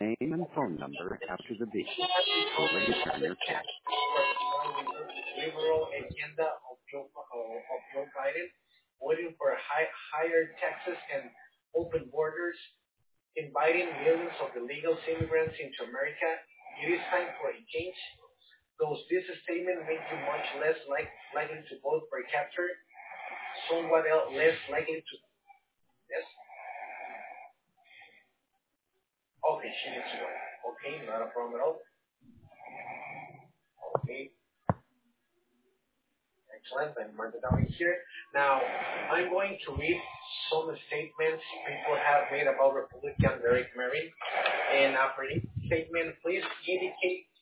name and phone number after the beep. Simply return your call. Liberal agenda of Joe Biden, waiting for higher taxes and open borders, inviting millions of illegal immigrants into America. It is time for a change. Does this statement make you much less likely to vote for a capture? Somewhat else less likely to. Yes? Okay, she needs to go. Okay, not a problem at all. Okay. Excellent. I marked it down here. Now, I'm going to read some statements people have made about Republican Derek Merritt. And after each statement, please indicate